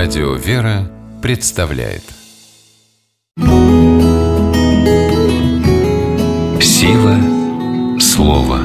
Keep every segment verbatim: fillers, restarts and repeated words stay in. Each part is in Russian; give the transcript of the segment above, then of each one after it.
Радио «Вера» представляет Сила слова.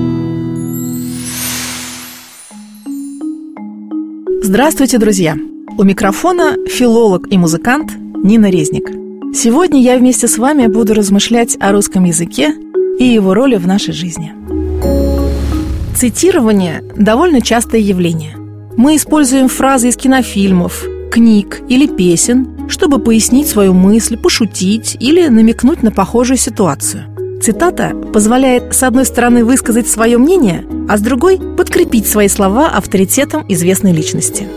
Здравствуйте, друзья! У микрофона филолог и музыкант Нина Резник. Сегодня я вместе с вами буду размышлять о русском языке и его роли в нашей жизни. Цитирование – довольно частое явление. Мы используем фразы из кинофильмов, книг или песен, чтобы пояснить свою мысль, пошутить или намекнуть на похожую ситуацию. Цитата позволяет, с одной стороны, высказать свое мнение, а с другой – подкрепить свои слова авторитетом известной личности.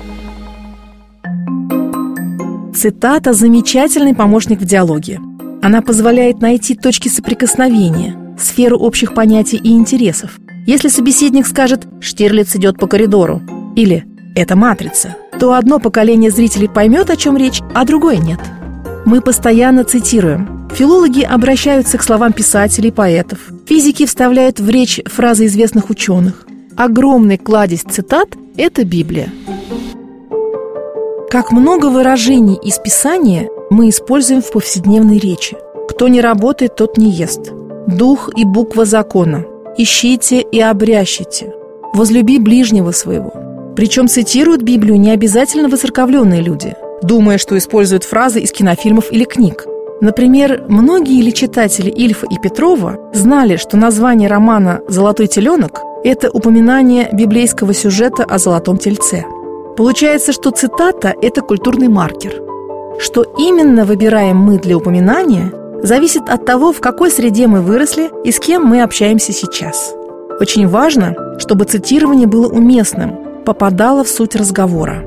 Цитата – замечательный помощник в диалоге. Она позволяет найти точки соприкосновения, сферу общих понятий и интересов. Если собеседник скажет «Штирлиц идет по коридору» или «Это матрица», то одно поколение зрителей поймет, о чем речь, а другое нет. Мы постоянно цитируем. Филологи обращаются к словам писателей и поэтов. Физики вставляют в речь фразы известных ученых. Огромный кладезь цитат – это Библия. Как много выражений из Писания мы используем в повседневной речи. Кто не работает, тот не ест. Дух и буква закона. Ищите и обрящите. Возлюби ближнего своего. Причем цитируют Библию не обязательно воцерковленные люди, думая, что используют фразы из кинофильмов или книг. Например, многие ли читатели Ильфа и Петрова знали, что название романа «Золотой теленок» – это упоминание библейского сюжета о золотом тельце. Получается, что цитата – это культурный маркер. Что именно выбираем мы для упоминания, зависит от того, в какой среде мы выросли и с кем мы общаемся сейчас. Очень важно, чтобы цитирование было уместным, попадало в суть разговора.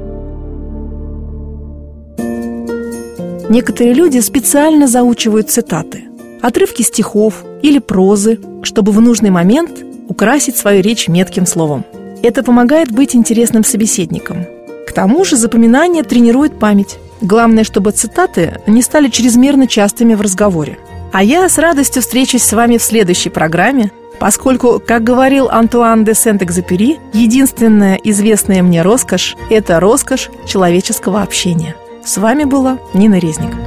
Некоторые люди специально заучивают цитаты, отрывки стихов или прозы, чтобы в нужный момент украсить свою речь метким словом. Это помогает быть интересным собеседником. К тому же запоминание тренирует память. Главное, чтобы цитаты не стали чрезмерно частыми в разговоре. А я с радостью встречусь с вами в следующей программе, поскольку, как говорил Антуан де Сент-Экзюпери, единственная известная мне роскошь – это роскошь человеческого общения. С вами была Нина Резник.